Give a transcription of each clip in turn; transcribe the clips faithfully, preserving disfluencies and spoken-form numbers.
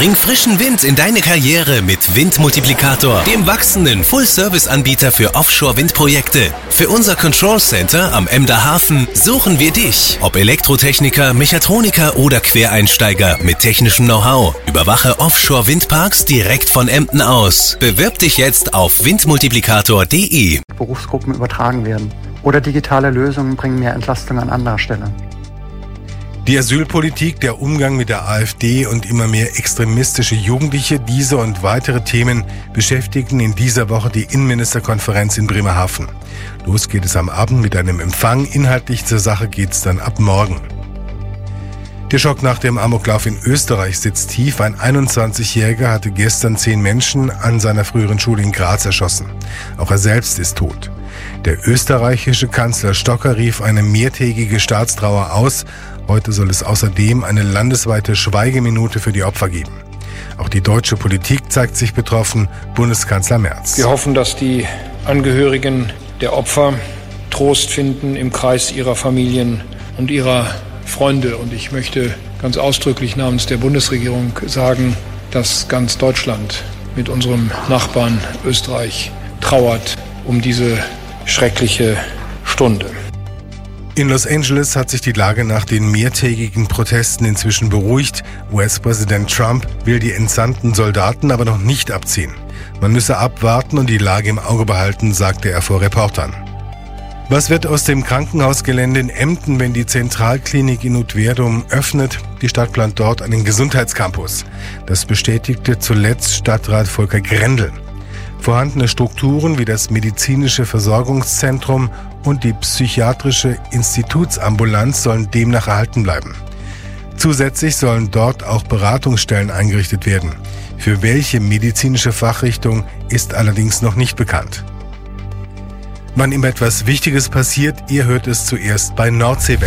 Bring frischen Wind in deine Karriere mit Windmultiplikator, dem wachsenden Full-Service-Anbieter für Offshore-Windprojekte. Für unser Control Center am Emder Hafen suchen wir dich. Ob Elektrotechniker, Mechatroniker oder Quereinsteiger mit technischem Know-how. Überwache Offshore-Windparks direkt von Emden aus. Bewirb dich jetzt auf windmultiplikator punkt de. Berufsgruppen übertragen werden. Oder digitale Lösungen bringen mehr Entlastung an anderer Stelle. Die Asylpolitik, der Umgang mit der AfD und immer mehr extremistische Jugendliche, diese und weitere Themen beschäftigen in dieser Woche die Innenministerkonferenz in Bremerhaven. Los geht es am Abend mit einem Empfang. Inhaltlich zur Sache geht's dann ab morgen. Der Schock nach dem Amoklauf in Österreich sitzt tief. Ein einundzwanzigjähriger hatte gestern zehn Menschen an seiner früheren Schule in Graz erschossen. Auch er selbst ist tot. Der österreichische Kanzler Stocker rief eine mehrtägige Staatstrauer aus. Heute soll es außerdem eine landesweite Schweigeminute für die Opfer geben. Auch die deutsche Politik zeigt sich betroffen. Bundeskanzler Merz. Wir hoffen, dass die Angehörigen der Opfer Trost finden im Kreis ihrer Familien und ihrer Freunde. Und ich möchte ganz ausdrücklich namens der Bundesregierung sagen, dass ganz Deutschland mit unserem Nachbarn Österreich trauert um diese schreckliche Stunde. In Los Angeles hat sich die Lage nach den mehrtägigen Protesten inzwischen beruhigt. U S-Präsident Trump will die entsandten Soldaten aber noch nicht abziehen. Man müsse abwarten und die Lage im Auge behalten, sagte er vor Reportern. Was wird aus dem Krankenhausgelände in Emden, wenn die Zentralklinik in Udverdum öffnet? Die Stadt plant dort einen Gesundheitscampus. Das bestätigte zuletzt Stadtrat Volker Grendel. Vorhandene Strukturen wie das medizinische Versorgungszentrum und die psychiatrische Institutsambulanz sollen demnach erhalten bleiben. Zusätzlich sollen dort auch Beratungsstellen eingerichtet werden. Für welche medizinische Fachrichtung ist allerdings noch nicht bekannt. Wann immer etwas Wichtiges passiert, ihr hört es zuerst bei Nordseewelle.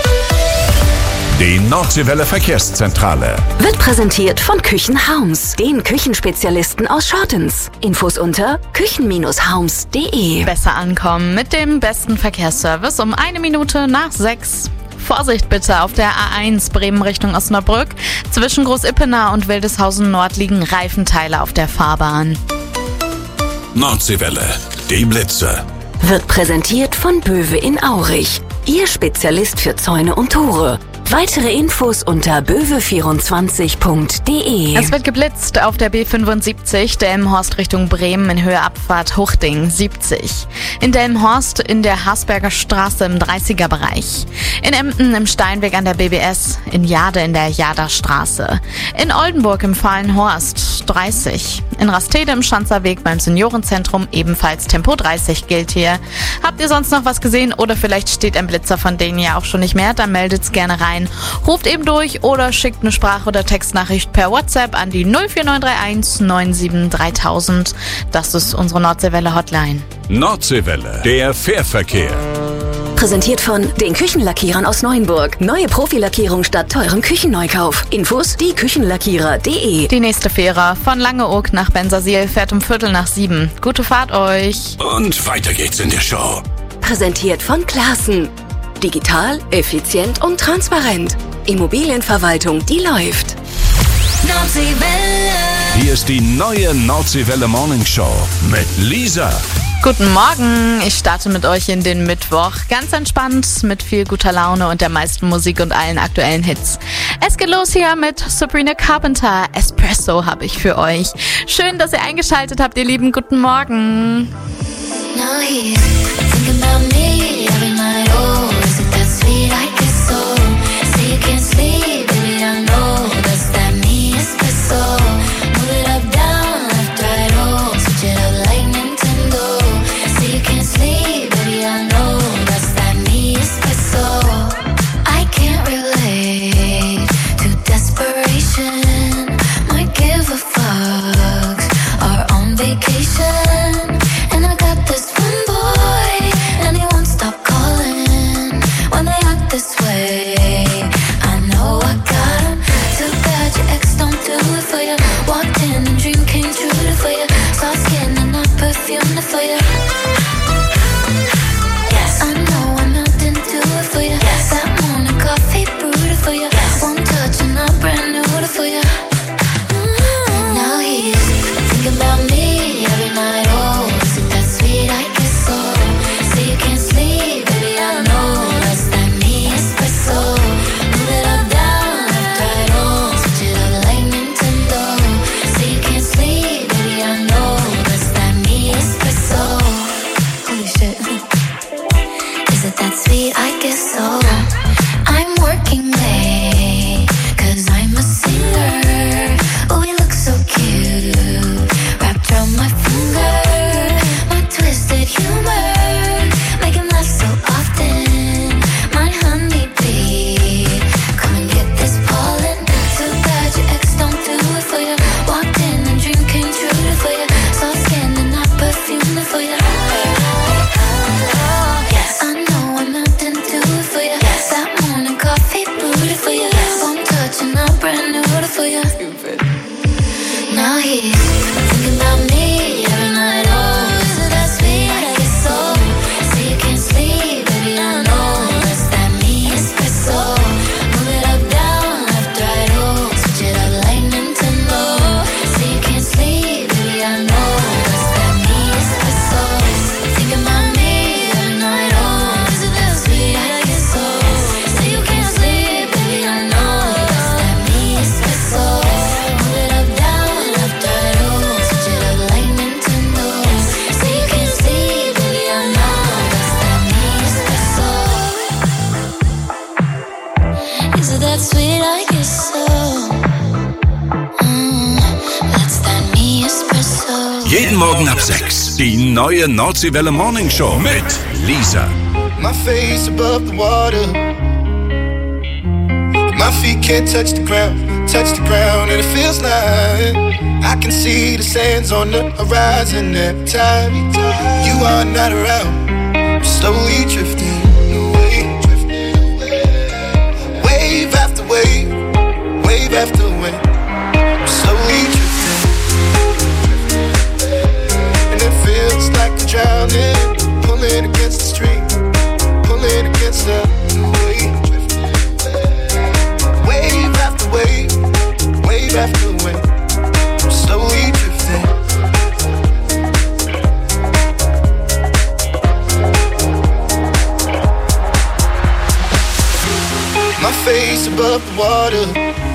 Die Nordseewelle Verkehrszentrale wird präsentiert von Küchenhaums, den Küchenspezialisten aus Schortens. Infos unter küchen haums punkt de. Besser ankommen mit dem besten Verkehrsservice um eine Minute nach sechs. Vorsicht bitte auf der A eins Bremen Richtung Osnabrück. Zwischen Großippenau und Wildeshausen Nord liegen Reifenteile auf der Fahrbahn. Nordseewelle, die Blitze. Wird präsentiert von Böwe in Aurich. Ihr Spezialist für Zäune und Tore. Weitere Infos unter böwe vierundzwanzig punkt de. Es wird geblitzt auf der B fünfundsiebzig, Delmenhorst Richtung Bremen in Höhe Abfahrt Huchting siebzig. In Delmenhorst in der Hasberger Straße im dreißiger Bereich. In Emden im Steinweg an der B B S, in Jade in der Jader Straße. In Oldenburg im Fahlenhorst dreißig. In Rastede im Schanzerweg beim Seniorenzentrum ebenfalls Tempo dreißig gilt hier. Habt ihr sonst noch was gesehen oder vielleicht steht ein Blitzer von denen ja auch schon nicht mehr, dann meldet's gerne rein. Ruft eben durch oder schickt eine Sprach- oder Textnachricht per WhatsApp an die null vier neun drei eins neun sieben dreitausend. Das ist unsere Nordseewelle Hotline. Nordseewelle, der Fährverkehr. Präsentiert von den Küchenlackierern aus Neuenburg. Neue Profilackierung statt teurem Küchenneukauf. Infos die küchenlackierer punkt de. Die nächste Fähre von Langeoog nach Bensersiel fährt um Viertel nach sieben. Gute Fahrt euch. Und weiter geht's in der Show. Präsentiert von Classen. Digital, effizient und transparent. Immobilienverwaltung, die läuft. Nordseewelle. Hier ist die neue Nordseewelle Morning Show mit Lisa. Guten Morgen, ich starte mit euch in den Mittwoch. Ganz entspannt, mit viel guter Laune und der meisten Musik und allen aktuellen Hits. Es geht los hier mit Sabrina Carpenter. Espresso habe ich für euch. Schön, dass ihr eingeschaltet habt, ihr Lieben. Guten Morgen. Now he's thinking about me every night. Oh, is it that sweet I kiss so? Say you can't sleep, baby, I know that's that me espresso. Move it up, down, left, right, oh, switch it up like Nintendo. Say you can't sleep, baby, I know that's that me espresso. I can't relate to desperation. Might give a fuck. Are on vacation. And I got this one boy, and he won't stop calling when they act this way. I know I got him. Too bad your ex don't do it for you. Walked in and dream came true for you. Soft skin and not perfume for you. Yes, I know I melted into it for you. Yes, that morning coffee brewed for you. Yes, one touch and I'm brand new for you. Mm. here thinking about me every night. Oh, is it that sweet? I guess so. Say you can't sleep, baby, I know that's that me espresso. Move it up, down, left, right, oh, switch it up, lightning to low. Say you can't sleep, baby, I know that's that me espresso. Thinking about me every night. Oh, is it that sweet? I guess so. Say you can't sleep, baby, I know that's that me espresso. Move it up, down, left, right, oh, switch it up, lightning to low. Say you can't sleep, baby, I know that's that me espresso. Is it that sweet? I guess so. Mm, that's that me espresso. Jeden Morgen ab sechs. Die neue Nordseewelle Morning Show mit Lisa. My face above the water. My feet can't touch the ground, touch the ground, and it feels like I can see the sands on the horizon every time you are not around. I'm slowly drifting away, drifting away. Wave after wave, wave after wave. I'm slowly drifting, and it feels like I'm drowning, pulling against the stream, pulling against the wave. Wave after wave, wave after wave, I'm slowly drifting. My face above the water.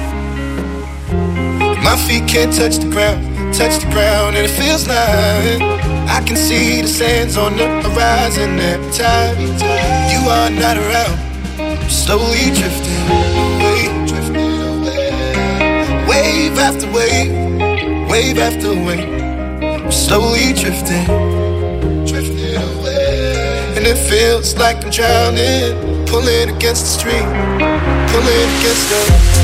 My feet can't touch the ground, touch the ground, and it feels like I can see the sands on the horizon every time you are not around. I'm slowly drifting away, drifting away. Wave after wave, wave after wave. I'm slowly drifting, drifting away. And it feels like I'm drowning, pulling against the stream, pulling against the.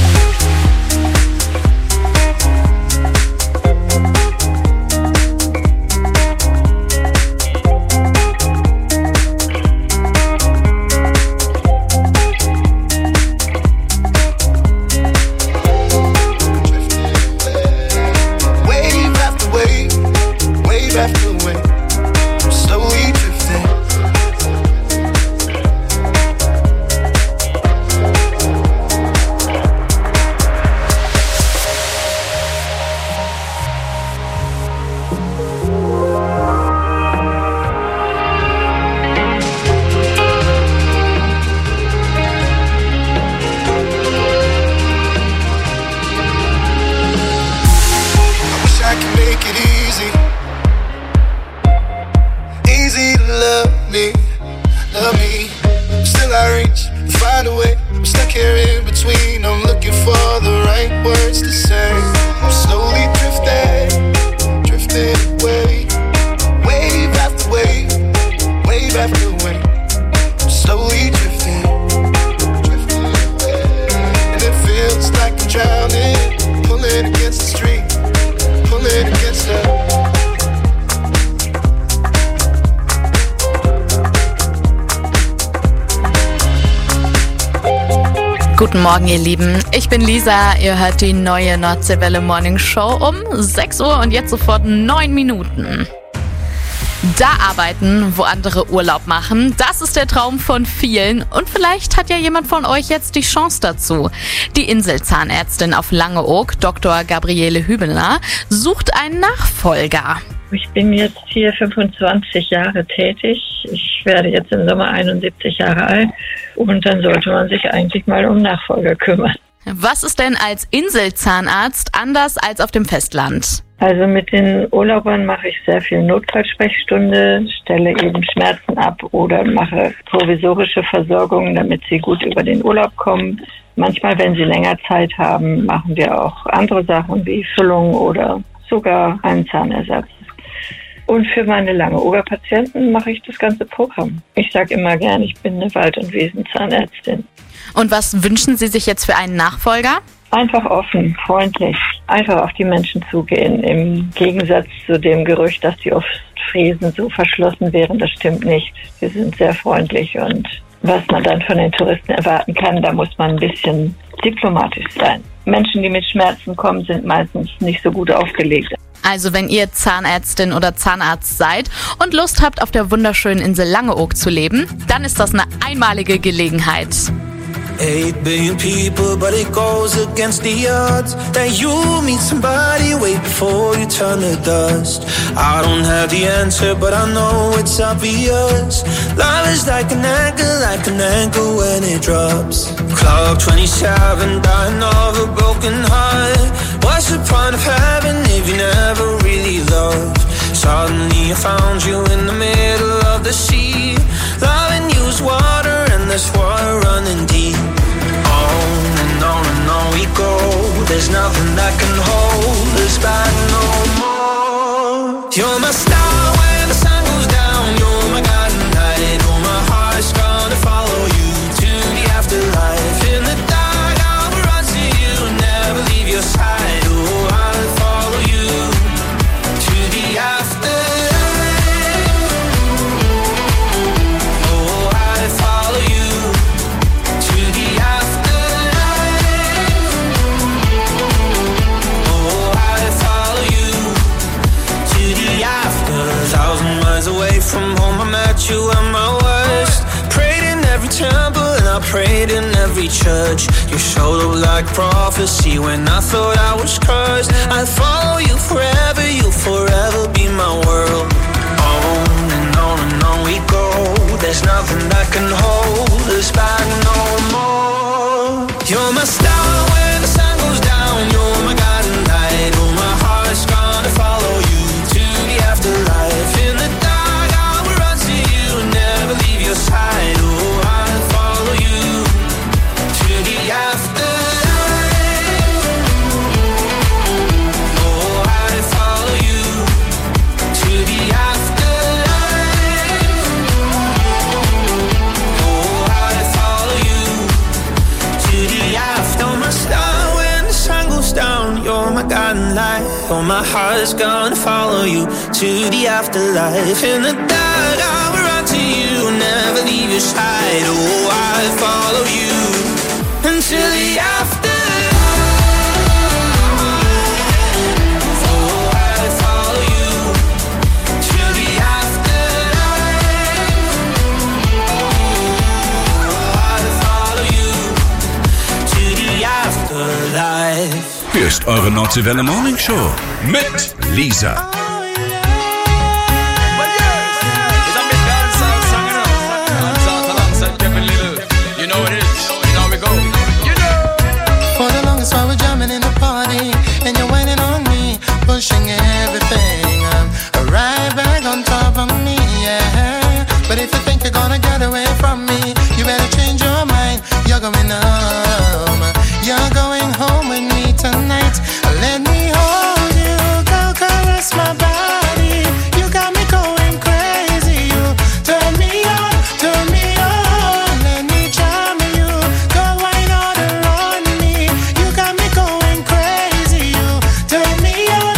Guten Morgen, ihr Lieben. Ich bin Lisa. Ihr hört die neue Nordseewelle Morning Show um sechs Uhr und jetzt sofort neun Minuten. Da arbeiten, wo andere Urlaub machen, das ist der Traum von vielen. Und vielleicht hat ja jemand von euch jetzt die Chance dazu. Die Inselzahnärztin auf Langeoog, Doktor Gabriele Hübener, sucht einen Nachfolger. Ich bin jetzt hier fünfundzwanzig Jahre tätig. Ich werde jetzt im Sommer einundsiebzig Jahre alt und dann sollte man sich eigentlich mal um Nachfolger kümmern. Was ist denn als Inselzahnarzt anders als auf dem Festland? Also mit den Urlaubern mache ich sehr viel Notfallsprechstunde, stelle eben Schmerzen ab oder mache provisorische Versorgung, damit sie gut über den Urlaub kommen. Manchmal, wenn sie länger Zeit haben, machen wir auch andere Sachen wie Füllung oder sogar einen Zahnersatz. Und für meine Langeooger Patienten mache ich das ganze Programm. Ich sage immer gern, ich bin eine Wald- und Wiesenzahnärztin. Und was wünschen Sie sich jetzt für einen Nachfolger? Einfach offen, freundlich, einfach auf die Menschen zugehen. Im Gegensatz zu dem Gerücht, dass die Ostfriesen so verschlossen wären, das stimmt nicht. Wir sind sehr freundlich und was man dann von den Touristen erwarten kann, da muss man ein bisschen diplomatisch sein. Menschen, die mit Schmerzen kommen, sind meistens nicht so gut aufgelegt. Also wenn ihr Zahnärztin oder Zahnarzt seid und Lust habt, auf der wunderschönen Insel Langeoog zu leben, dann ist das eine einmalige Gelegenheit. Eight billion people, but it goes against the odds that you meet somebody way before you turn to dust. I don't have the answer, but I know it's obvious. Love is like an anchor, like an anchor when it drops. Clock twenty-seven, dying of a broken heart. What's the point of heaven if you never really loved? Suddenly I found you in the middle of the sea. Loving you is water and there's water running deep. On and on and on we go. There's nothing that can hold us back no more. You're my star when the sun goes down. You're my guiding light. Oh, my heart's gonna follow you to the afterlife. In the dark I will run to you and never leave your side. Oh, I'll follow you to the afterlife. Away from home, I met you at my worst. Prayed in every temple and I prayed in every church. You showed up like prophecy when I thought I was cursed. I'll follow you forever, you'll forever be my world. On and on and on we go. There's nothing that can hold us back no more. You're my star when the sun goes down. You're my guiding light. Oh, my heart's gonna follow you to the afterlife. In the side, oh, I'll follow you to the afterlife. Oh, I'll follow you to the afterlife. Oh, I'll follow you to the after. My star when the sun goes down, you're my guiding light. Oh, my heart's gonna follow you to the afterlife. In the dark, I will run to you, never leave your side. Oh, I'll follow you until the afterlife. Oh, I'll follow you to the afterlife. Oh, I'll follow you to the afterlife. Hier ist eure Nordseewelle Morning Show mit Lisa. Pushing everything um, right back on top of me, yeah. But if you think you're gonna get away from me, you better change your mind. You're going home. You're going home with me tonight. Let me hold you, go caress my body. You got me going crazy. You turn me on, turn me on. Let me charm you, go wine all around me. You got me going crazy. You turn me on.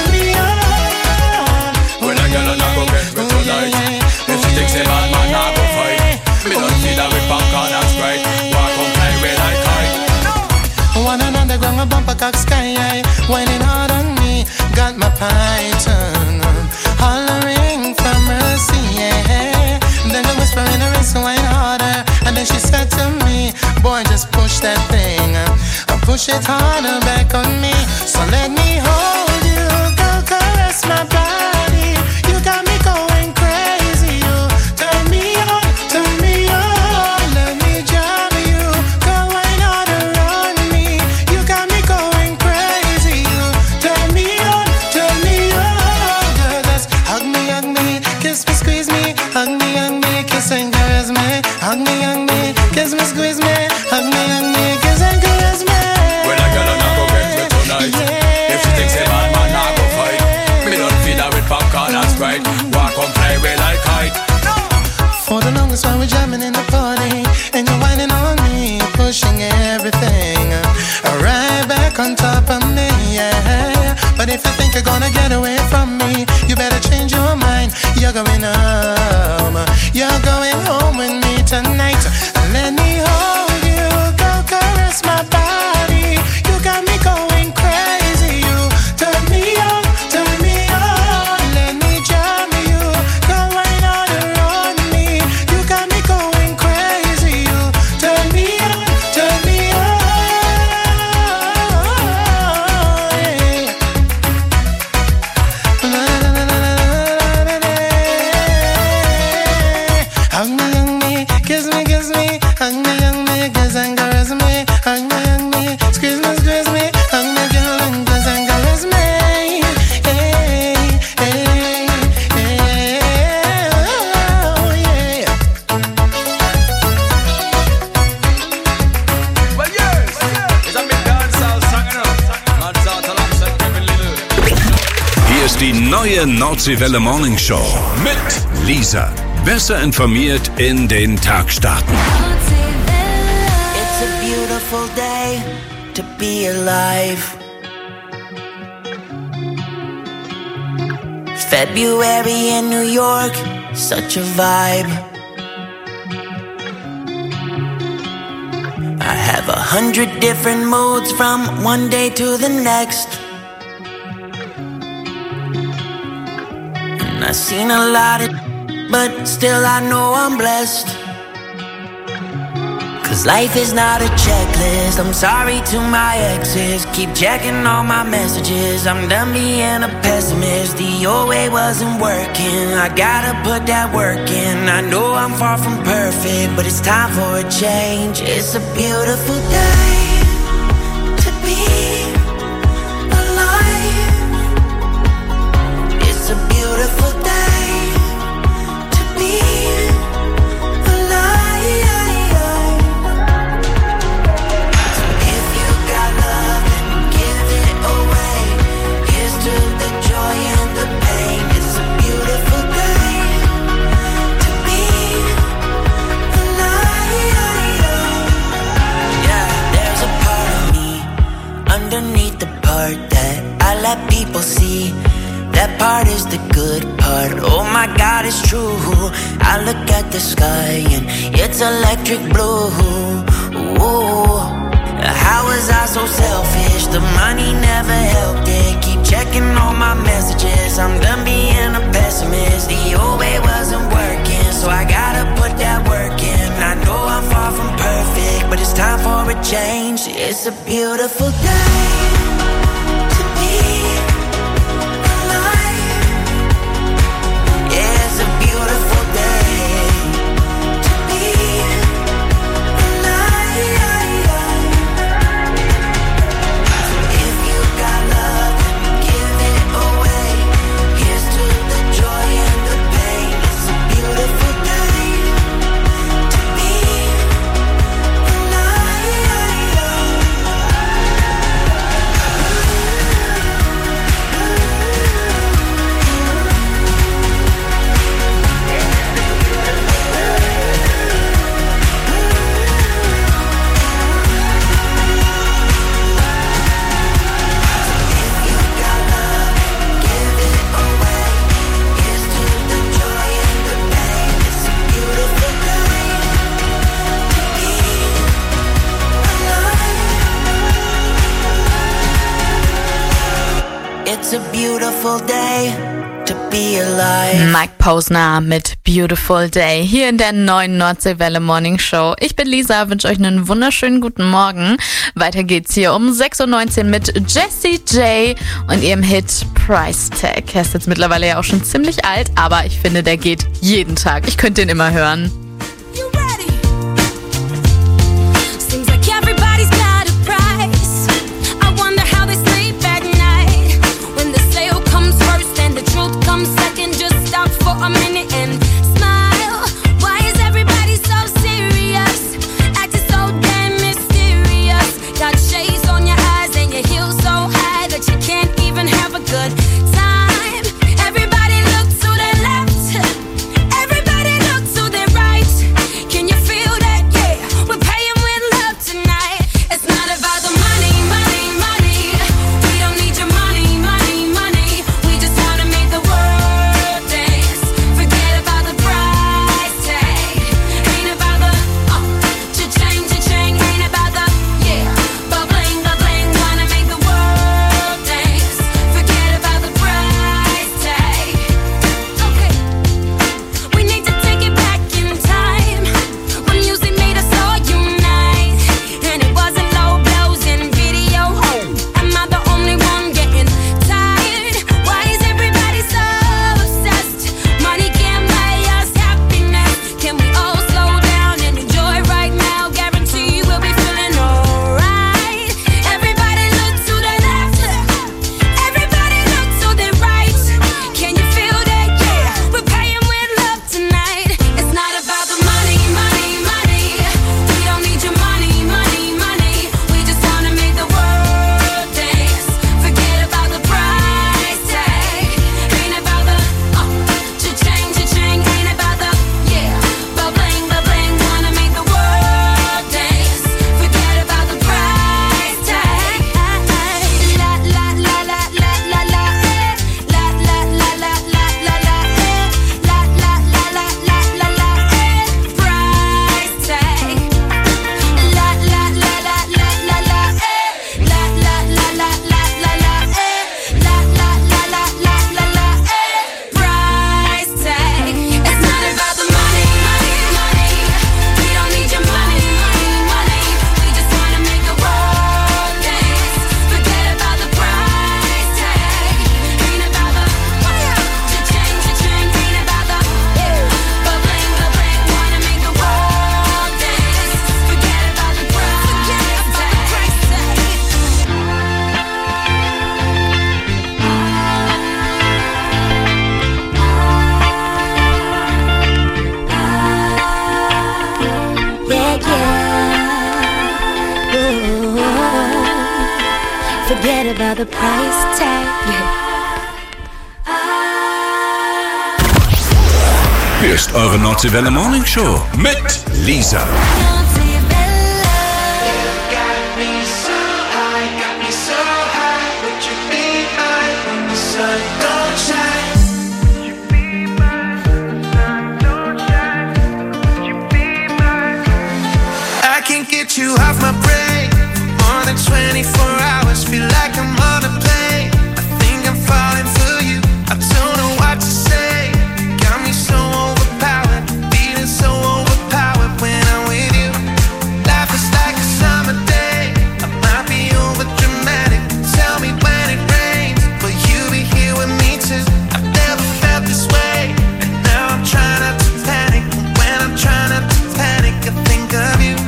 Cock sky, whining hard on me, got my python hollering for mercy, yeah. Then the whisper in her ear, so wine harder. And then she said to me, boy, just push that thing, uh, push it harder back on me. So let me hold you, go caress my body. You got me going crazy. You turn me on, turn me on. Let me jam you, go wine harder on me. You got me going crazy. You turn me on, turn me on. Girl, just hug me, hug me, kiss me, squeeze me, hug me, hug me, kiss and caress me, hug me, hug me, kiss me, squeeze me, hug me, hug me, kiss and caress me. When I get on, I go get me tonight. Yeah. If she thinks a man, man, I go fight. Me don't feed her with popcorn and Sprite. Walk on, play with like kite. For the longest while we're jamming in the party, and you're whining on me, pushing everything right back on top of me, yeah. But if you think you're gonna get away from me, you better change your mind. You're going home. You're going home with me tonight. Let me hold you, go caress my body. You got me going crazy. You turn me on, turn ist die neue Nordseewelle Morning Show mit Lisa. Besser informiert in den Tag starten. It's a beautiful day to be alive. February in New York, such a vibe. I have a hundred different moods from one day to the next. And I've seen a lot of, but still I know I'm blessed. Cause life is not a checklist. I'm sorry to my exes. Keep checking all my messages. I'm done being a pessimist. The old way wasn't working. I gotta put that work in. I know I'm far from perfect, but it's time for a change. It's a beautiful day to be alive. It's a beautiful day to be underneath the part that I let people see. That part is the good part. Oh my God, it's true. I look at the sky and it's electric blue. Ooh, how was I so selfish? The money never helped it. Keep checking all my messages. I'm done being a pessimist. The old way wasn't working, so I gotta put that work in. I know I'm far from perfect, but it's time for a change. It's a beautiful day to be alive. Yeah, it's a beautiful day to be alive. If you got love, then give it away. Here's to the joy and the pain. It's a beautiful day to be It's a beautiful day to be alive. Mike Posner mit Beautiful Day hier in der neuen Nordseewelle Morning Show. Ich bin Lisa, wünsche euch einen wunderschönen guten Morgen. Weiter geht's hier um sechs Uhr neunzehn mit Jessie J und ihrem Hit Price Tag. Er ist jetzt mittlerweile ja auch schon ziemlich alt, aber ich finde, der geht jeden Tag. Ich könnte den immer hören. A minute and smile. Why is everybody so serious? Acting so damn mysterious. Got shades on your eyes and your heels so high that you can't even have a good time. Everybody look to their left. Everybody look to their right. the price tag. Hier ist eure Nordseewelle Morning Show mit Lisa. I can't get you off my brain more than twenty-four hours. Feel like I'm on a plane. I think I'm falling for you. I don't know what to say. Got me so overpowered, feeling so overpowered when I'm with you. Life is like a summer day. I might be over dramatic. Tell me when it rains, will you be here with me too? I've never felt this way, and now I'm trying not to panic. When I'm trying not to panic, I think of you.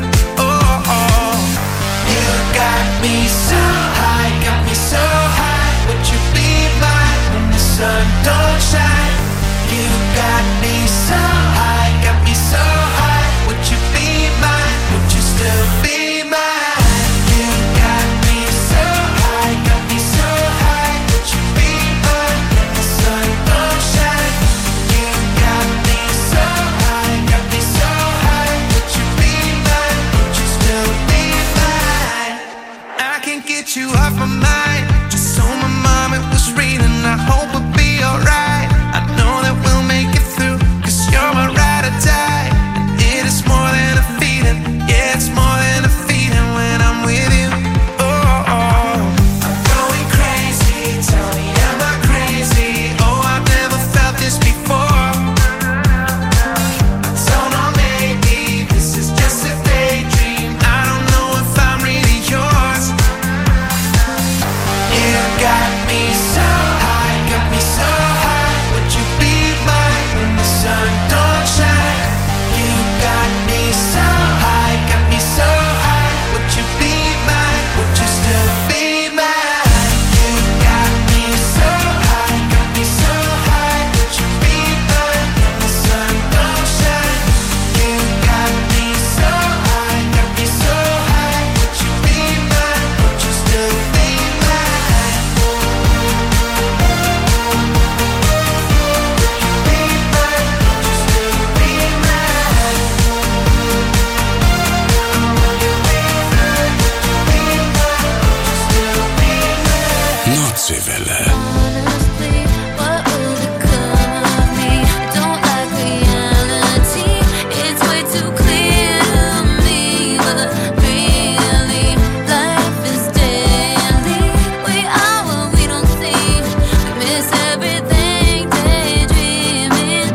Me so high, got me so high. Would you be mine when the sun don't shine? You got me so high, got me so high. Would you be mine? Would you still be mine? You got me so high, got me so high. Would you be mine when the sun don't shine? You got me so high, got me so high. Would you be mine? Would you still be mine? I can't get you off my mind. Just so my mom it was reading. I hope we'll be alright. I know that we'll make it through, cause you're my ride or die. And it is more than a feeling. Yeah, it's more than a feeling when I'm with you. Oh, oh. I'm going crazy. Tell me, am I crazy? Oh, I've never felt this before. I don't know, maybe this is just a daydream. I don't know if I'm really yours. You got me so high, got me so high. Would you be mine when the sun don't shine? You got me so high, got me so high. Would you be mine? Would you still be mine? You got me so high, got me so high. Would you be mine when the sun don't shine? You got me so high, got me so high. Would you be mine? Would you still be mine? Nordseewelle. What will become of me? I don't like reality. It's way too clear to me. But really, life is daily. We are what we don't see. We miss everything, daydreaming.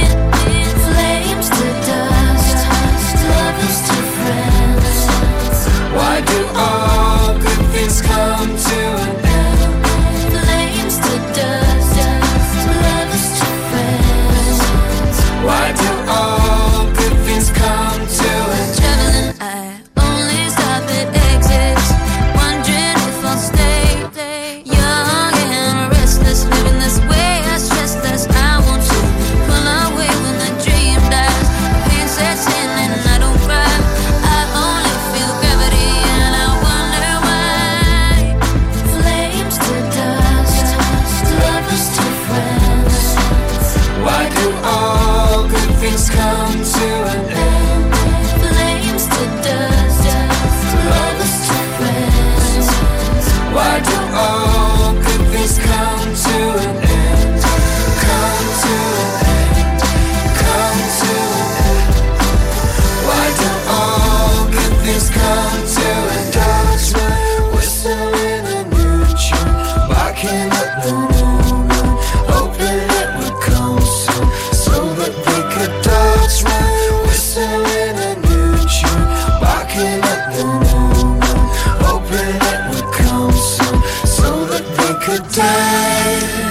Flames to dust, lovers to friends. Why do all good things come to an end? Flames to dust, lovers to friends. Why do all good things come to an end? Traveling, I only stop at exits, wondering if I'll stay. Young and restless, living this way, I stress less. I want to pull away when the dream dies. Pain sets in and I don't cry. I only feel gravity and I wonder why. Flames to dust, lovers to friends. Why do all good things come to an end? Flames to dust, lovers to friends. Why do all good things come to an end? Come to an end. Come to an end. Why do all good things come to an end? Dogs run, whistling a new tune, barking at the moon, hoping it would come soon, so that they could. Dogs run, whistling a new tune, barking at the moon, hoping it would come soon, so that they could die.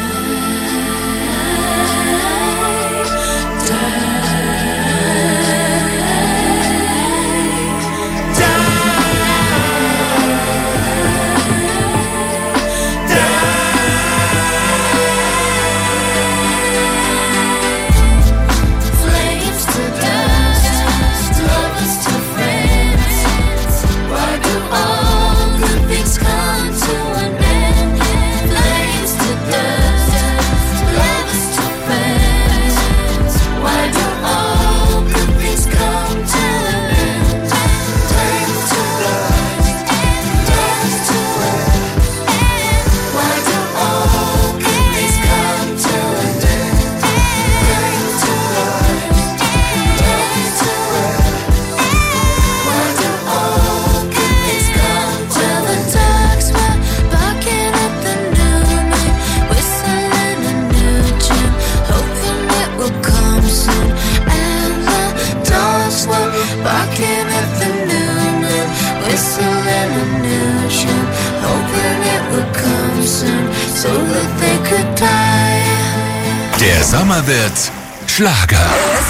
Flames to dust, lovers to friends. Why do all good things come to an end? so that they could die. Der Sommer wird Schlager.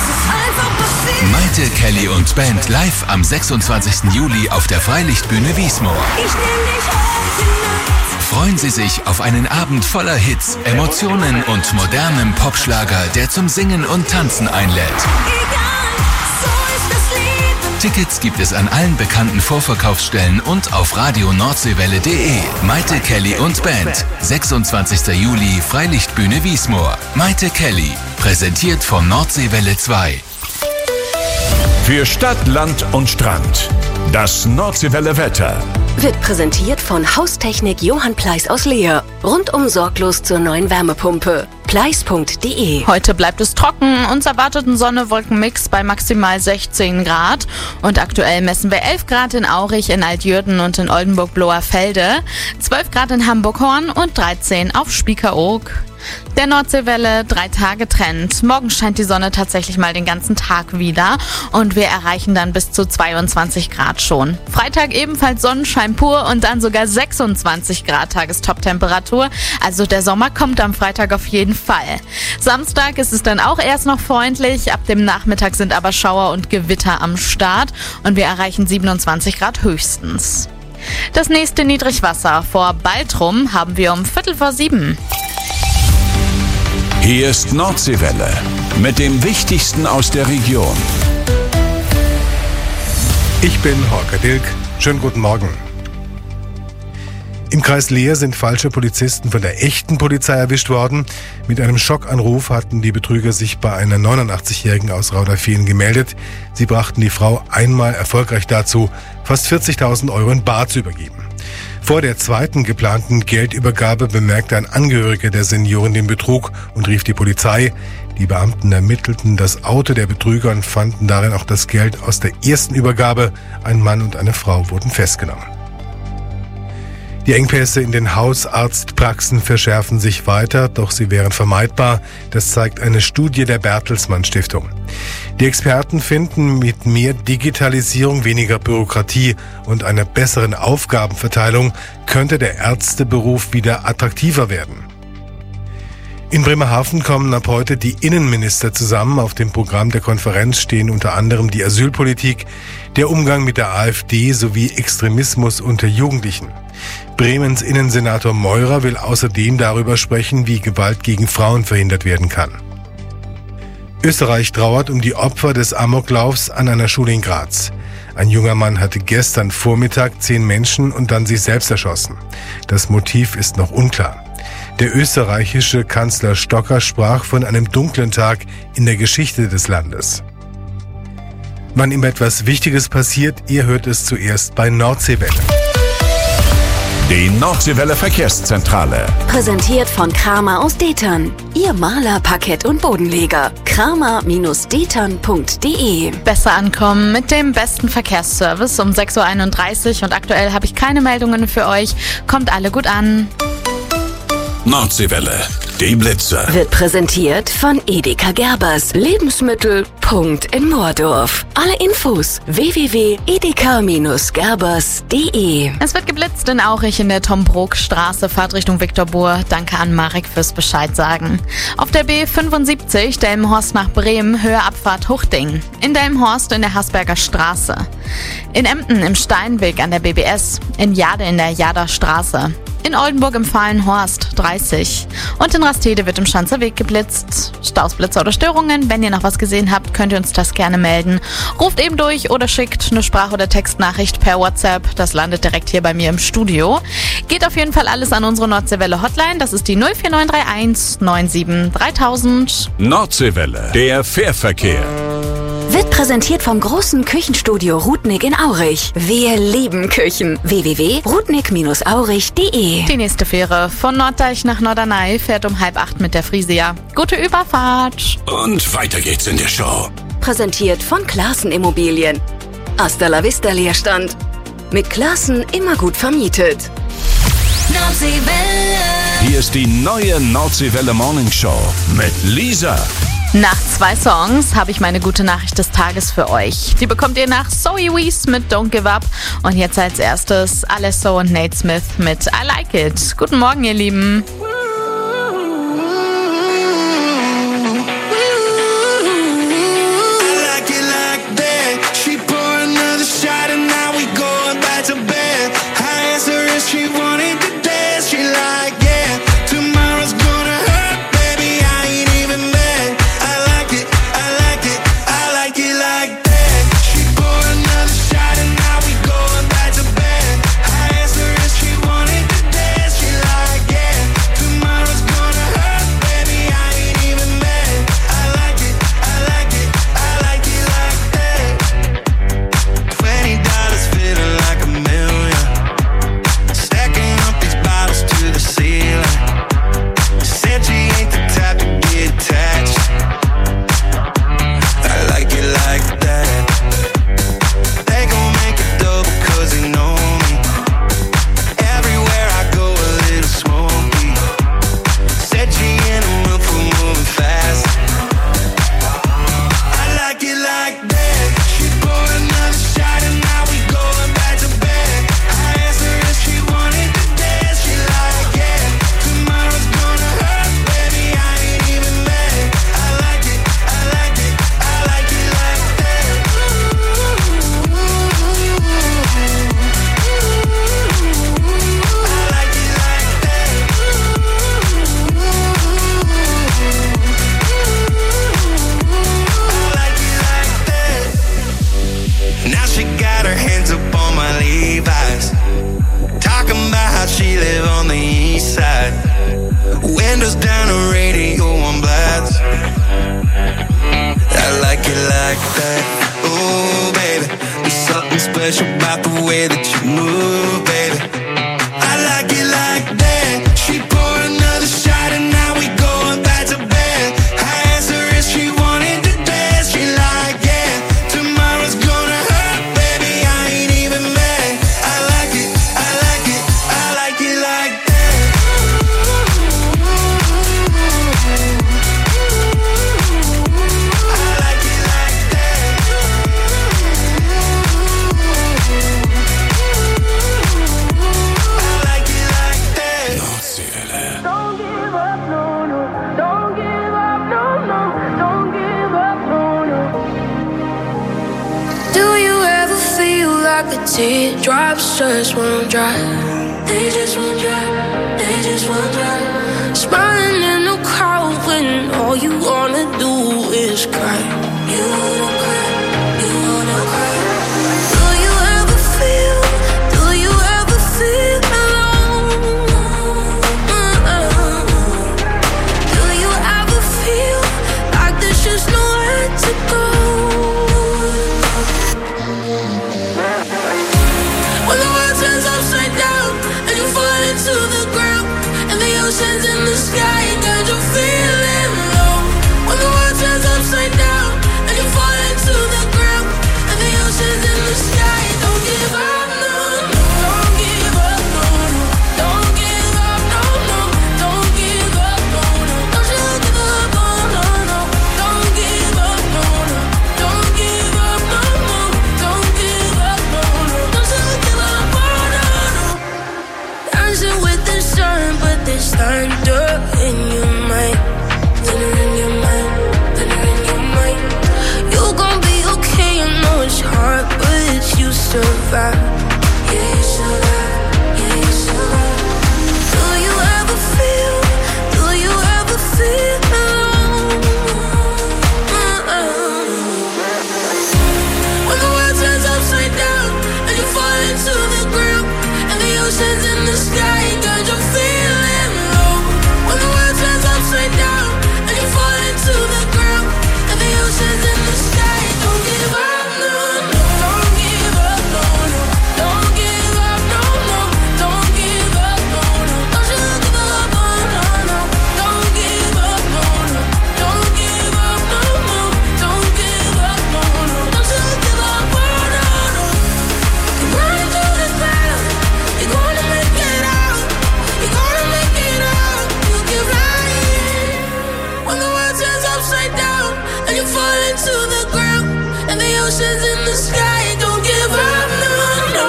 Maite Kelly und Band live am sechsundzwanzigsten Juli auf der Freilichtbühne Wiesmoor. Ich nehm dich auf tonight. Freuen Sie sich auf einen Abend voller Hits, Emotionen und modernem Popschlager, der zum Singen und Tanzen einlädt. Tickets gibt es an allen bekannten Vorverkaufsstellen und auf radio nordseewelle punkt de. Maite Kelly und Band. sechsundzwanzigsten Juli, Freilichtbühne Wiesmoor. Maite Kelly. Präsentiert von Nordseewelle zwei. Für Stadt, Land und Strand. Das Nordseewelle Wetter. Wird präsentiert von Haustechnik Johann Pleiss aus Leer. Rundum sorglos zur neuen Wärmepumpe. Pleiss punkt de. Heute bleibt es trocken. Uns erwartet ein Sonne-Wolken-Mix bei maximal sechzehn Grad. Und aktuell messen wir elf Grad in Aurich, in Altjürden und in Oldenburg-Bloerfelde, zwölf Grad in Hamburg-Horn und dreizehn auf Spiekeroog. Der Nordseewelle drei Tage Trend. Morgen scheint die Sonne tatsächlich mal den ganzen Tag wieder und wir erreichen dann bis zu zweiundzwanzig Grad schon. Freitag ebenfalls Sonnenschein pur und dann sogar sechsundzwanzig Grad Tagestop-Temperatur. Also der Sommer kommt am Freitag auf jeden Fall. Samstag ist es dann auch erst noch freundlich. Ab dem Nachmittag sind aber Schauer und Gewitter am Start und wir erreichen siebenundzwanzig Grad höchstens. Das nächste Niedrigwasser vor Baltrum haben wir um Viertel vor sieben. Hier ist Nordseewelle mit dem Wichtigsten aus der Region. Ich bin Holger Dilk. Schönen guten Morgen. Im Kreis Leer sind falsche Polizisten von der echten Polizei erwischt worden. Mit einem Schockanruf hatten die Betrüger sich bei einer neunundachtzigjährigen aus Rauderfehlen gemeldet. Sie brachten die Frau einmal erfolgreich dazu, fast vierzigtausend Euro in bar zu übergeben. Vor der zweiten geplanten Geldübergabe bemerkte ein Angehöriger der Seniorin den Betrug und rief die Polizei. Die Beamten ermittelten das Auto der Betrüger und fanden darin auch das Geld aus der ersten Übergabe. Ein Mann und eine Frau wurden festgenommen. Die Engpässe in den Hausarztpraxen verschärfen sich weiter, doch sie wären vermeidbar. Das zeigt eine Studie der Bertelsmann Stiftung. Die Experten finden, mit mehr Digitalisierung, weniger Bürokratie und einer besseren Aufgabenverteilung könnte der Ärzteberuf wieder attraktiver werden. In Bremerhaven kommen ab heute die Innenminister zusammen. Auf dem Programm der Konferenz stehen unter anderem die Asylpolitik, der Umgang mit der AfD sowie Extremismus unter Jugendlichen. Bremens Innensenator Meurer will außerdem darüber sprechen, wie Gewalt gegen Frauen verhindert werden kann. Österreich trauert um die Opfer des Amoklaufs an einer Schule in Graz. Ein junger Mann hatte gestern Vormittag zehn Menschen und dann sich selbst erschossen. Das Motiv ist noch unklar. Der österreichische Kanzler Stocker sprach von einem dunklen Tag in der Geschichte des Landes. Wann immer etwas Wichtiges passiert, ihr hört es zuerst bei Nordseewelle. Die Nordseewelle Verkehrszentrale. Präsentiert von Kramer aus Detern. Ihr Maler, Parkett und Bodenleger. kramer Detern punkt de. Besser ankommen mit dem besten Verkehrsservice um sechs Uhr einunddreißig und aktuell habe ich keine Meldungen für euch. Kommt alle gut an. Nordseewelle, die Blitzer. Wird präsentiert von Edeka Gerbers. Lebensmittel, Punkt in Moordorf. Alle Infos w w w punkt edeka gerbers punkt de. Es wird geblitzt in Aurich in der Tom-Brok-Straße, Fahrt Richtung Viktorbur. Danke an Marek fürs Bescheid sagen. Auf der B fünfundsiebzig, Delmenhorst nach Bremen, Höhe Abfahrt Huchting. In Delmenhorst in der Hasberger Straße. In Emden im Steinweg an der B B S. In Jade in der Jader Straße. In Oldenburg im Fahlenhorst dreißig. Und in Rastede wird im Schanzer Weg geblitzt. Stausblitzer oder Störungen, wenn ihr noch was gesehen habt, könnt ihr uns das gerne melden. Ruft eben durch oder schickt eine Sprach- oder Textnachricht per WhatsApp. Das landet direkt hier bei mir im Studio. Geht auf jeden Fall alles an unsere Nordseewelle Hotline. Das ist die null vier neun drei eins neun sieben dreitausend. Nordseewelle, der Fährverkehr. Wird präsentiert vom großen Küchenstudio Rudnick in Aurich. Wir lieben Küchen. w w w punkt rudnick aurich punkt de. Die nächste Fähre von Norddeich nach Norderney fährt um halb acht mit der Frisia. Gute Überfahrt. Und weiter geht's in der Show. Präsentiert von Klaassen Immobilien. Hasta la Vista Leerstand. Mit Klaassen immer gut vermietet. Nordseewelle. Hier ist die neue Nordseewelle Morning Show mit Lisa. Nach zwei Songs habe ich meine gute Nachricht des Tages für euch. Die bekommt ihr nach Zoe Wees mit Don't Give Up und jetzt als erstes Alesso und Nate Smith mit I Like It. Guten Morgen, ihr Lieben. special about the way that you move, baby. I like it like that. She pour another shot and now we going back to bed. I asked her if she wanted to dance. She like, yeah, tomorrow's gonna hurt, baby, I ain't even mad. I like it, I like it, I like it like that. The teardrops just won't dry. They just won't dry. They just won't dry. Smiling in the crowd when all you wanna do is cry. You wanna cry. You wanna cry. Do you ever feel? Do you ever feel alone? Do you ever feel like there's just nowhere to go? When the world turns upside down and you fall into the ground and the ocean's in the sky, got you feeling low. When the world turns upside down and you fall into the ground and the ocean's in the sky, don't give up, no, no, don't give up, no, no, don't give up, no, no, don't give up, no, no, don't you give up, no, no, no, don't give up, no, no, don't give up, no, no, don't give up, no, no, don't you give up, no, no, no. Dancing with the sun, but there's thunder in your mind, thunder in your mind, thunder in your mind. You gon' be okay, I know it's hard, but you survive. Yeah, you survive. Yeah, you survive. Do you ever feel? Do you ever feel alone? When the world turns upside down and you fall into the ground and the ocean's in the sky, got you feeling low. When the world turns upside down and you fall into the ground and the ocean's in the sky, don't give up, no, no, don't give up, no, no, don't give up, no, no, don't give up, no, no, don't you give up, no, no, no, don't give up, no, no, don't give up, no, no, don't give up, no, no, don't you give up, no, no, no. You're running through the ground, you're gonna make it out, you're gonna make it out, you keep flying. When the world turns upside down and you fall into the ground and the ocean's in the sky, don't give up, no, no.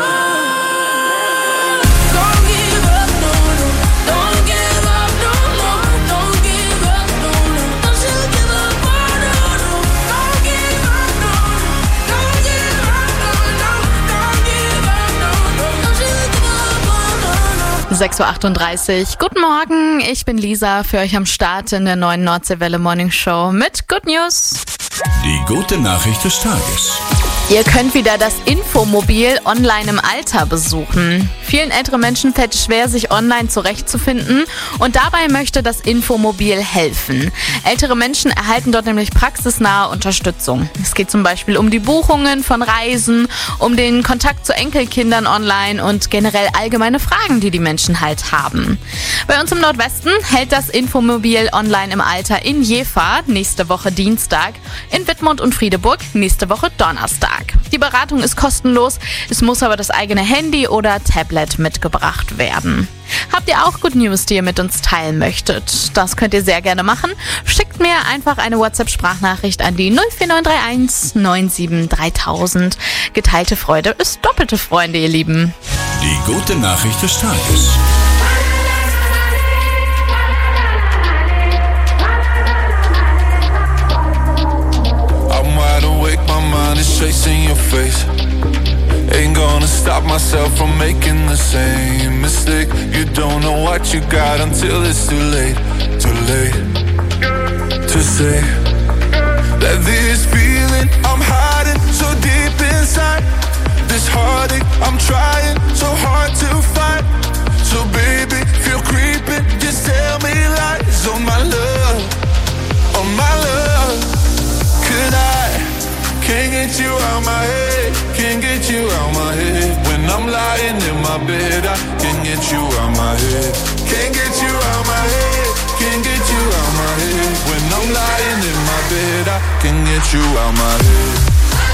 Don't give up, no, no, don't give up, no, no, don't give up, no, no, don't you give up, no, no, no, don't give up, no, no, don't give up, no, no, don't give up, no, no, don't you give up, no, no. sechs Uhr achtunddreißig. Guten Morgen, ich bin Lisa, für euch am Start in der neuen Nordseewelle Morning Show mit Good News. Die gute Nachricht des Tages. Ihr könnt wieder das Infomobil online im Alter besuchen. Vielen älteren Menschen fällt es schwer, sich online zurechtzufinden und dabei möchte das Infomobil helfen. Ältere Menschen erhalten dort nämlich praxisnahe Unterstützung. Es geht zum Beispiel um die Buchungen von Reisen, um den Kontakt zu Enkelkindern online und generell allgemeine Fragen, die die Menschen halt haben. Bei uns im Nordwesten hält das Infomobil online im Alter in Jever nächste Woche Dienstag, in Wittmund und Friedeburg nächste Woche Donnerstag. Die Beratung ist kostenlos, es muss aber das eigene Handy oder Tablet mitgebracht werden. Habt ihr auch Good News, die ihr mit uns teilen möchtet? Das könnt ihr sehr gerne machen. Schickt mir einfach eine WhatsApp-Sprachnachricht an die null vier neun drei eins neun sieben dreitausend. Geteilte Freude ist doppelte Freude, ihr Lieben. Die gute Nachricht des Tages. Chasing your face, ain't gonna stop myself from making the same mistake. You don't know what you got until it's too late, too late to say that this feeling I'm hiding so deep inside, this heartache I'm trying so hard to fight. So baby, feel creeping, just tell me lies on my love, on my love. Could I? Can't get you out my head, can't get get you out my head. When I'm lying in my bed, I can't get you out my head. Can't get you out my head. Can't get you out my head. When I'm lying in my bed, I can't get you out my head.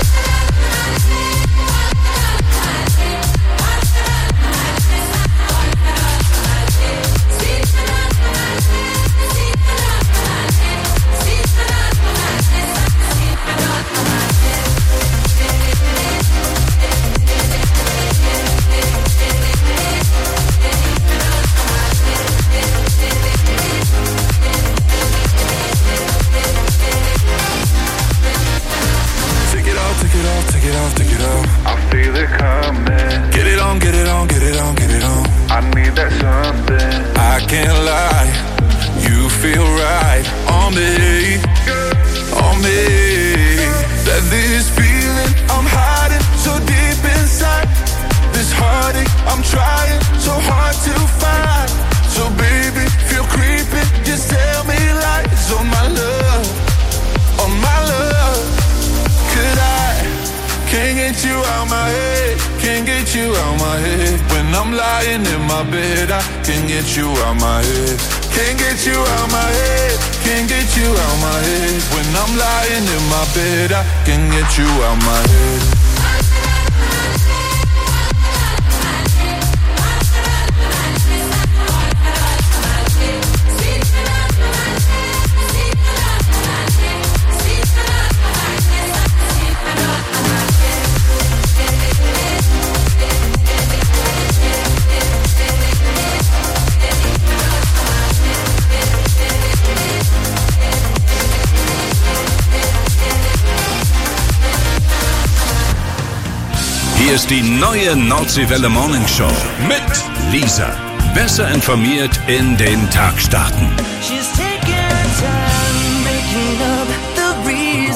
Hier ist die neue Nordseewelle Morning Show mit Lisa. Besser informiert in den Tag starten. She's taking her time making up the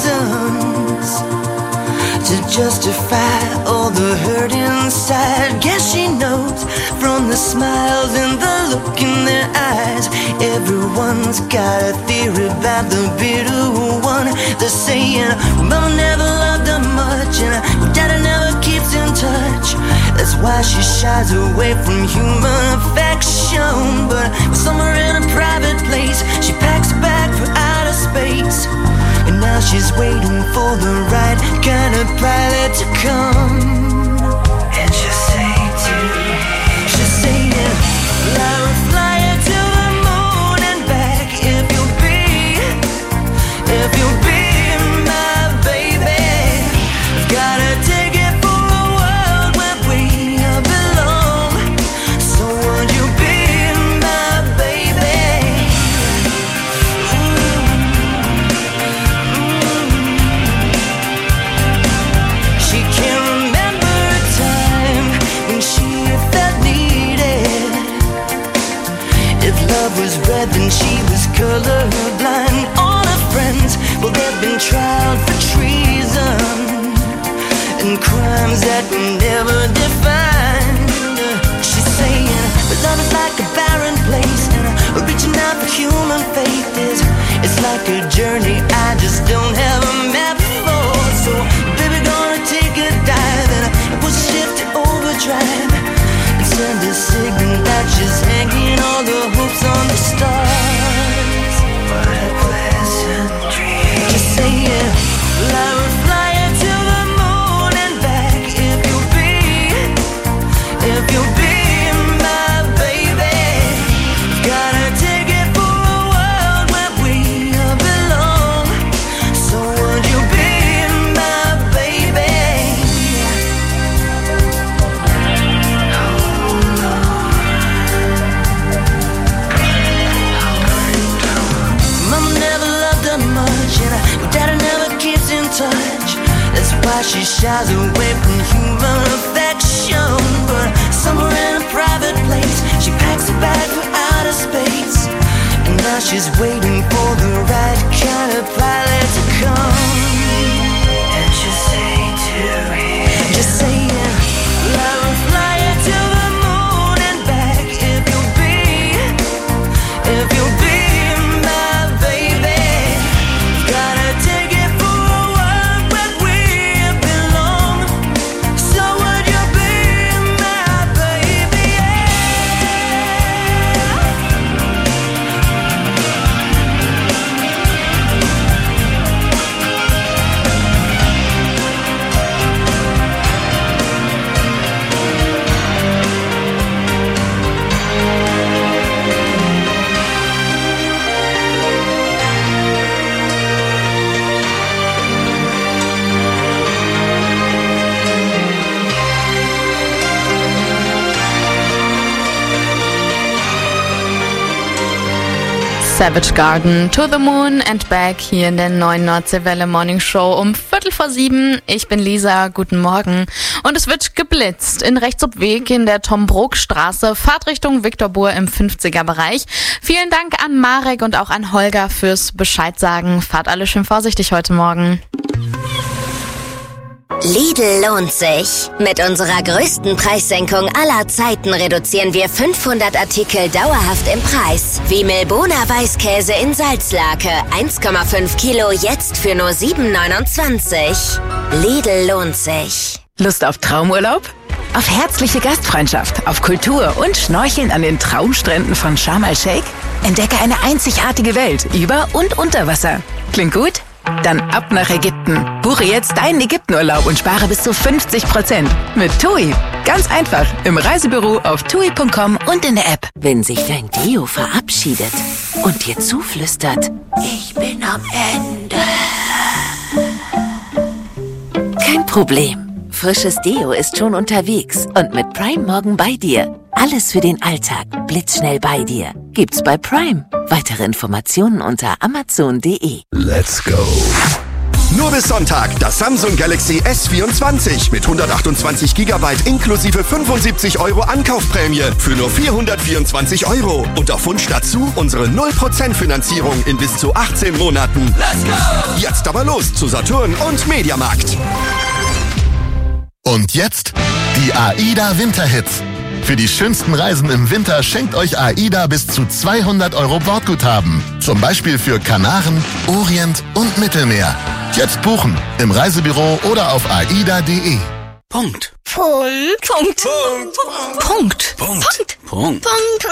reasons to justify all the hurt inside. Guess she knows from the smiles and the look in their eyes. Everyone's got a theory about the bitter one. They're saying Mama never loved her much and Daddy never keeps in touch. That's why she shies away from human affection. But somewhere in a private place, she packs a bag for outer space. And now she's waiting for the right kind of pilot to come. And she'll say to me, she'll say, yeah, fly, fly her to the moon and back. If you'll be, if you'll be my baby, gotta take it for a world where we belong. So would you be my baby? She can't remember a time when she felt needed. If love was red, then she was colorblind. All her friends, well, they've been tried for treason and crimes that were never defined. She's saying, but love is like a barren place, and reaching out for human faith is, it's like a journey I just don't have a map for. So, baby, gonna take a dive and push shift to overdrive and send a signal that she's hanging all the hopes on the stars. What a pleasant dream. Just saying, fly or fly her to the moon and back. If you'll be, if you'll be my baby, gotta take it for a world where we belong. So would you be my baby? Mama never loved her much, and Daddy never keeps in touch. That's why she shies away from human affection. But somewhere in a private place, she packs a bag for outer space. And now she's waiting for the right kind of pilot to come. And she'll say to me, just saying, fly or fly her to the moon and back. If you'll be, if you'll be my baby, gotta take it for a world where we belong. So Savage Garden, To the Moon and Back hier in der neuen Nordseewelle Morning Show um Viertel vor sieben. Ich bin Lisa, guten Morgen. Und es wird geblitzt in Rechtsobweg in der Tom-Brok-Straße, Fahrtrichtung Viktorbur im fünfziger-Bereich. Vielen Dank an Marek und auch an Holger fürs Bescheid sagen. Fahrt alle schön vorsichtig heute Morgen. Lidl lohnt sich. Mit unserer größten Preissenkung aller Zeiten reduzieren wir fünfhundert Artikel dauerhaft im Preis. Wie Milbona Weißkäse in Salzlake, eins Komma fünf Kilo, jetzt für nur sieben neunundzwanzig. Lidl lohnt sich. Lust auf Traumurlaub? Auf herzliche Gastfreundschaft, auf Kultur und Schnorcheln an den Traumstränden von Sharm el-Sheikh? Entdecke eine einzigartige Welt über und unter Wasser. Klingt gut? Dann ab nach Ägypten. Buche jetzt deinen Ägyptenurlaub und spare bis zu fünfzig Prozent. Mit TUI. Ganz einfach. Im Reisebüro auf tui punkt com und in der App. Wenn sich dein Deo verabschiedet und dir zuflüstert, ich bin am Ende. Kein Problem. Frisches Deo ist schon unterwegs und mit Prime morgen bei dir. Alles für den Alltag, blitzschnell bei dir. Gibt's bei Prime. Weitere Informationen unter amazon punkt de. Let's go. Nur bis Sonntag das Samsung Galaxy S vierundzwanzig mit hundertachtundzwanzig Gigabyte inklusive fünfundsiebzig Euro Ankaufprämie für nur vierhundertvierundzwanzig Euro. Und auf Wunsch dazu unsere null Prozent Finanzierung in bis zu achtzehn Monaten. Let's go! Jetzt aber los zu Saturn und Mediamarkt. Und jetzt die AIDA Winterhits. Für die schönsten Reisen im Winter schenkt euch AIDA bis zu zweihundert Euro Bordguthaben. Zum Beispiel für Kanaren, Orient und Mittelmeer. Jetzt buchen im Reisebüro oder auf aida punkt de. Punkt. Punkt. Punkt. Punkt. Punkt. Punkt.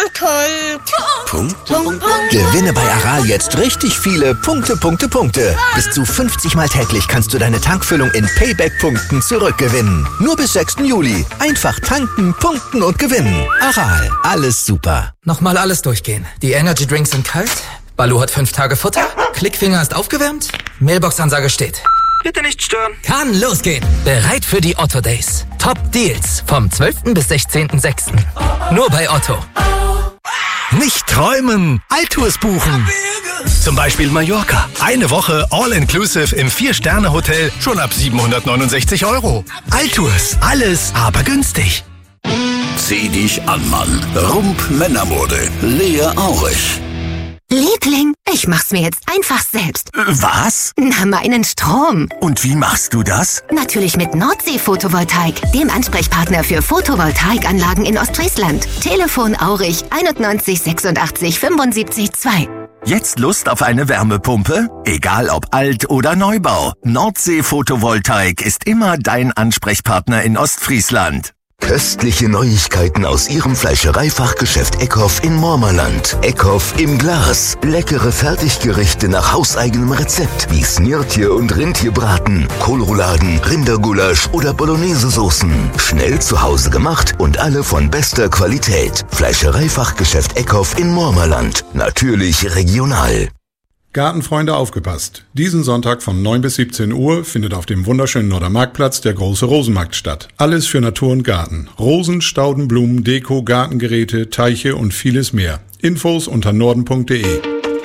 Punkt. Punkt. Gewinne bei Aral jetzt richtig viele Punkte, Punkte, Punkte. Bis zu fünfzig Mal täglich kannst du deine Tankfüllung in Payback-Punkten zurückgewinnen. Nur bis sechsten Juli. Einfach tanken, punkten und gewinnen. Aral, alles super. Nochmal alles durchgehen. Die Energy Drinks sind kalt. Balu hat fünf Tage Futter. Klickfinger ist aufgewärmt. Mailbox-Ansage steht. Bitte nicht stören. Kann losgehen. Bereit für die Otto Days. Top Deals vom zwölften bis sechzehnten sechsten Nur bei Otto. Nicht träumen, Altours buchen. Zum Beispiel Mallorca. Eine Woche All-Inclusive im vier-Sterne-Hotel schon ab siebenhundertneunundsechzig Euro. Altours, alles aber günstig. Zieh dich an, Mann. Rump Männermode. Lea Aurich. Liebling, ich mach's mir jetzt einfach selbst. Was? Na, meinen Strom. Und wie machst du das? Natürlich mit Nordsee Photovoltaik, dem Ansprechpartner für Photovoltaikanlagen in Ostfriesland. Telefon Aurich einundneunzig sechsundachtzig fünfundsiebzig zwei. Jetzt Lust auf eine Wärmepumpe? Egal ob Alt- oder Neubau. Nordsee Photovoltaik ist immer dein Ansprechpartner in Ostfriesland. Köstliche Neuigkeiten aus ihrem Fleischereifachgeschäft Eckhoff in Mormerland. Eckhoff im Glas. Leckere Fertiggerichte nach hauseigenem Rezept wie Snirtje und Rindtierbraten, Kohlrouladen, Rindergulasch oder Bolognese-Soßen. Schnell zu Hause gemacht und alle von bester Qualität. Fleischereifachgeschäft Eckhoff in Mormerland. Natürlich regional. Gartenfreunde, aufgepasst! Diesen Sonntag von neun bis siebzehn Uhr findet auf dem wunderschönen Norddermarktplatz der große Rosenmarkt statt. Alles für Natur und Garten. Rosen, Stauden, Blumen, Deko, Gartengeräte, Teiche und vieles mehr. Infos unter norden punkt de.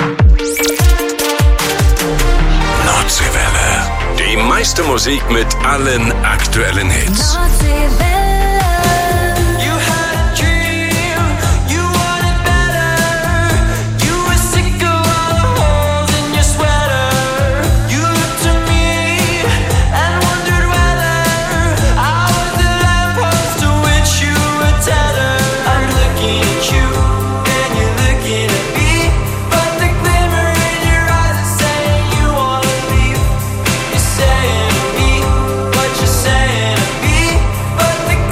Nordseewelle. Die meiste Musik mit allen aktuellen Hits. Saying to me what you're saying to me, but the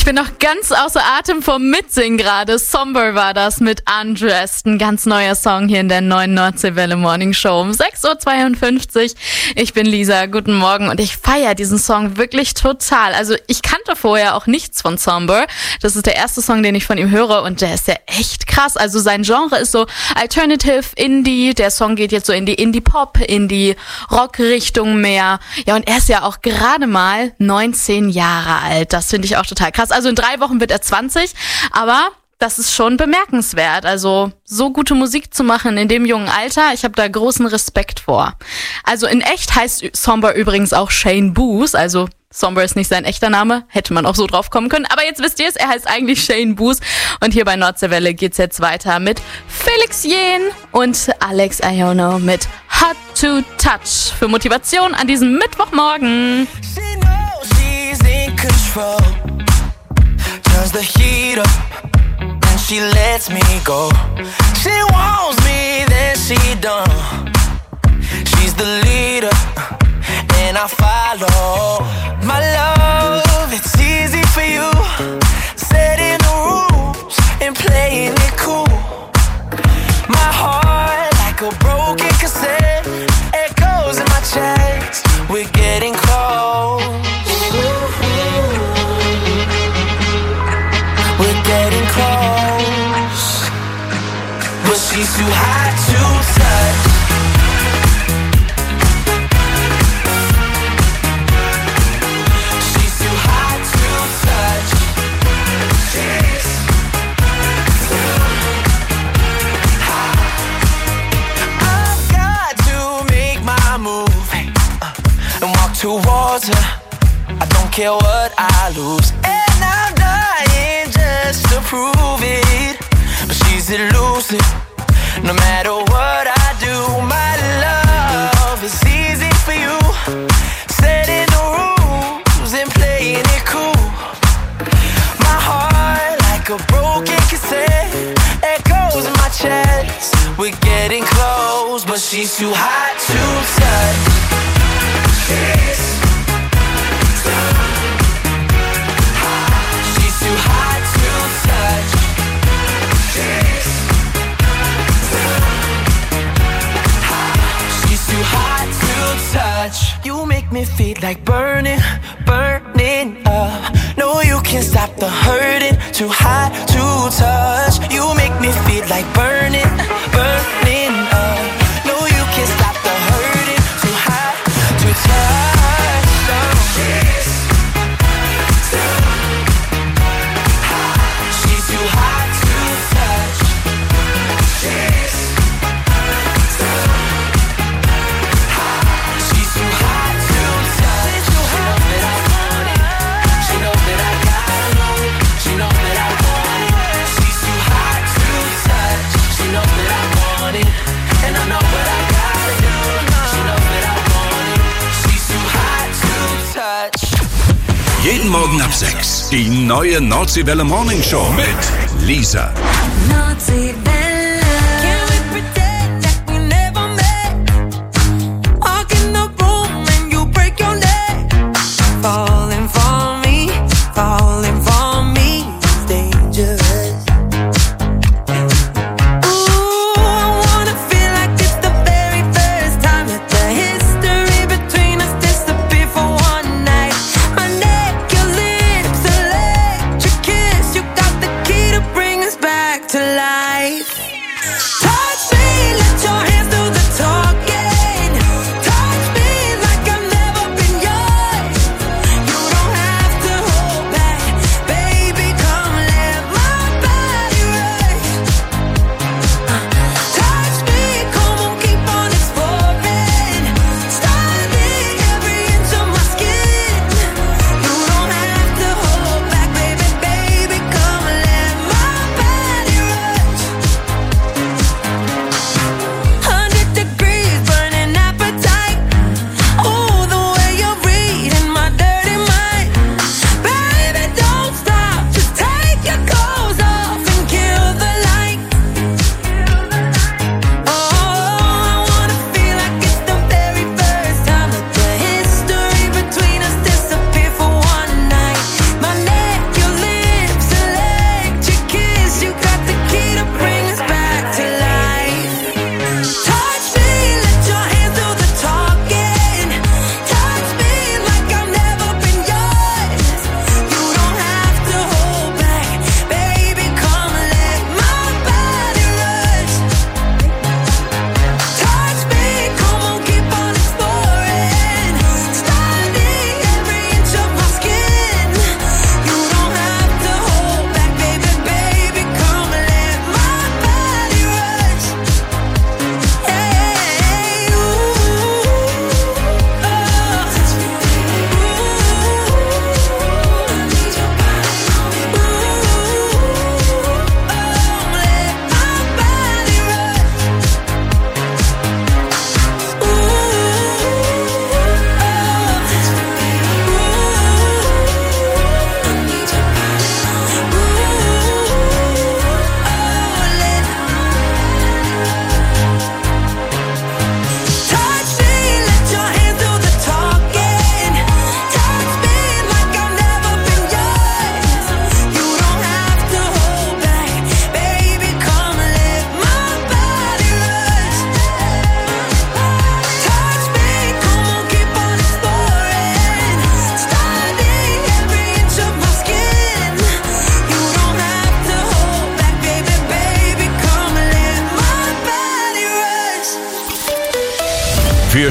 bin noch ganz außer Atem vom Mitsingen gerade. Somber war das mit Undressed. Ein ganz neuer Song hier in der neuen Nordseewelle Morning Show um sechs Uhr zweiundfünfzig. Ich bin Lisa, guten Morgen und ich feiere diesen Song wirklich total. Also ich kannte vorher auch nichts von Somber. Das ist der erste Song, den ich von ihm höre und der ist ja echt krass. Also sein Genre ist so Alternative, Indie. Der Song geht jetzt so in die Indie-Pop, in die Rock-Richtung mehr. Ja, und er ist ja auch gerade mal neunzehn Jahre alt. Das finde ich auch total krass. Also in drei Wochen wird er zwanzig, aber das ist schon bemerkenswert. Also so gute Musik zu machen in dem jungen Alter, ich habe da großen Respekt vor. Also in echt heißt Somber übrigens auch Shane Boos, also Somber ist nicht sein echter Name, hätte man auch so drauf kommen können. Aber jetzt wisst ihr es, er heißt eigentlich Shane Boos. Und hier bei Nordseewelle geht's jetzt weiter mit Felix Jähn und Alex Iono mit Hot to Touch für Motivation an diesem Mittwochmorgen. She knows she's in control. Turns the heat up and she lets me go. She wants me, then she done. She's the leader and I follow. My love, it's easy for you. Setting the rules and playing it cool. My heart like a broken cassette, echoes in my chest. We're getting close. We're getting close. But she's too hot to touch. Towards her, I don't care what I lose, and I'm dying just to prove it. But she's elusive, no matter what I do. My love is easy for you, setting the rules and playing it cool. My heart like a broken cassette, echoes in my chest. We're getting close, but she's too hot to touch. She's too hot to touch. She's too hot to touch. You make me feel like burning, burning up. No, you can't stop the hurting. Too hot to touch. You make me feel like burning, burning up. No, you can't stop the hurting. Too hot to touch. Jeden Morgen ab sechs. Die neue Nordseewelle Morning Show mit Lisa. Nordseewelle. Can we pretend that we never met? Walk in the room and you break your neck. Falling for me, falling for me is dangerous. Ooh, I wanna feel like it's the very first time that the history between us disappeared for one night. My neck, your lips, electric kiss. You got the key to bring us back to life.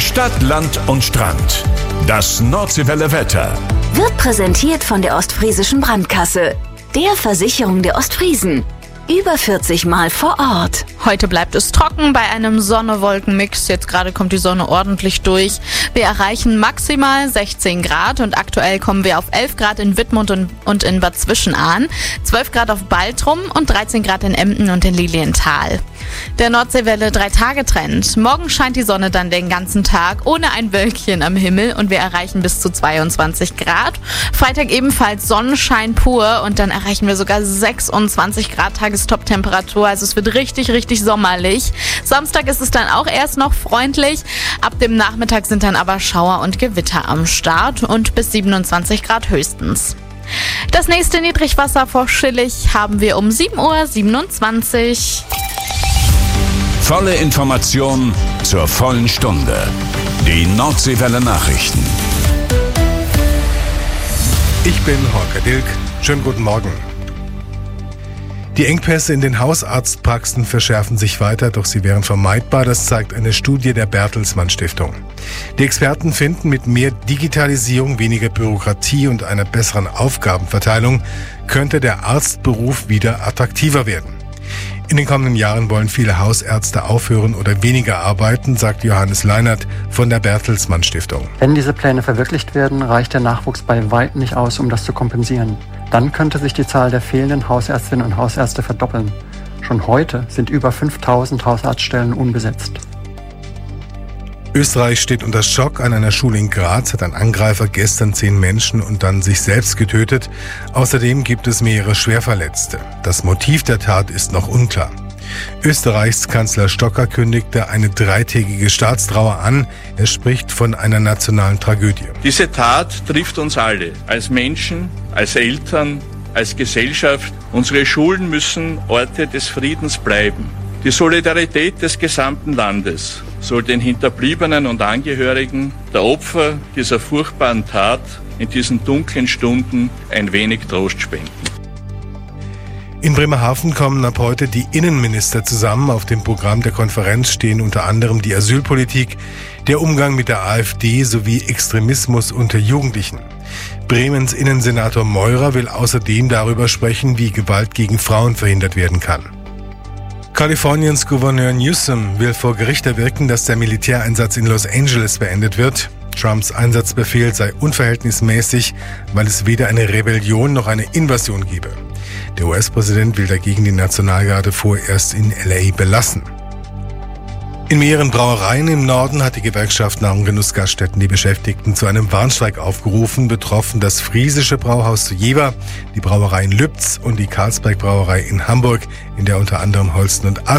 Stadt, Land und Strand. Das Nordseewelle Wetter. Wird präsentiert von der Ostfriesischen Brandkasse, der Versicherung der Ostfriesen. Über vierzig Mal vor Ort. Heute bleibt es trocken bei einem Sonne-Wolken-Mix. Jetzt gerade kommt die Sonne ordentlich durch. Wir erreichen maximal sechzehn Grad und aktuell kommen wir auf elf Grad in Wittmund und in Bad Zwischenahn, zwölf Grad auf Baltrum und dreizehn Grad in Emden und in Lilienthal. Der Nordseewelle drei-Tage-Trend. Morgen scheint die Sonne dann den ganzen Tag ohne ein Wölkchen am Himmel und wir erreichen bis zu zweiundzwanzig Grad. Freitag ebenfalls Sonnenschein pur und dann erreichen wir sogar sechsundzwanzig Grad Tagestop-Temperatur. Also es wird richtig, richtig sommerlich. Samstag ist es dann auch erst noch freundlich. Ab dem Nachmittag sind dann aber Schauer und Gewitter am Start und bis siebenundzwanzig Grad höchstens. Das nächste Niedrigwasser vor Schillig haben wir um sieben Uhr siebenundzwanzig. Volle Information zur vollen Stunde. Die Nordseewelle Nachrichten. Ich bin Holger Dilk. Schönen guten Morgen. Die Engpässe in den Hausarztpraxen verschärfen sich weiter, doch sie wären vermeidbar. Das zeigt eine Studie der Bertelsmann Stiftung. Die Experten finden, mit mehr Digitalisierung, weniger Bürokratie und einer besseren Aufgabenverteilung könnte der Arztberuf wieder attraktiver werden. In den kommenden Jahren wollen viele Hausärzte aufhören oder weniger arbeiten, sagt Johannes Leinert von der Bertelsmann Stiftung. Wenn diese Pläne verwirklicht werden, reicht der Nachwuchs bei weitem nicht aus, um das zu kompensieren. Dann könnte sich die Zahl der fehlenden Hausärztinnen und Hausärzte verdoppeln. Schon heute sind über fünftausend Hausarztstellen unbesetzt. Österreich steht unter Schock. An einer Schule in Graz hat ein Angreifer gestern zehn Menschen und dann sich selbst getötet. Außerdem gibt es mehrere Schwerverletzte. Das Motiv der Tat ist noch unklar. Österreichs Kanzler Stocker kündigte eine dreitägige Staatstrauer an. Er spricht von einer nationalen Tragödie. Diese Tat trifft uns alle, als Menschen, als Eltern, als Gesellschaft. Unsere Schulen müssen Orte des Friedens bleiben. Die Solidarität des gesamten Landes soll den Hinterbliebenen und Angehörigen der Opfer dieser furchtbaren Tat in diesen dunklen Stunden ein wenig Trost spenden. In Bremerhaven kommen ab heute die Innenminister zusammen. Auf dem Programm der Konferenz stehen unter anderem die Asylpolitik, der Umgang mit der AfD sowie Extremismus unter Jugendlichen. Bremens Innensenator Meurer will außerdem darüber sprechen, wie Gewalt gegen Frauen verhindert werden kann. Kaliforniens Gouverneur Newsom will vor Gericht erwirken, dass der Militäreinsatz in Los Angeles beendet wird. Trumps Einsatzbefehl sei unverhältnismäßig, weil es weder eine Rebellion noch eine Invasion gebe. Der U S-Präsident will dagegen die Nationalgarde vorerst in L A belassen. In mehreren Brauereien im Norden hat die Gewerkschaft Nahrung Genuss Gaststätten die Beschäftigten zu einem Warnstreik aufgerufen. Betroffen das Friesische Brauhaus zu Jever, die Brauerei in Lübz und die Carlsberg Brauerei in Hamburg, in der unter anderem Holsten und Ass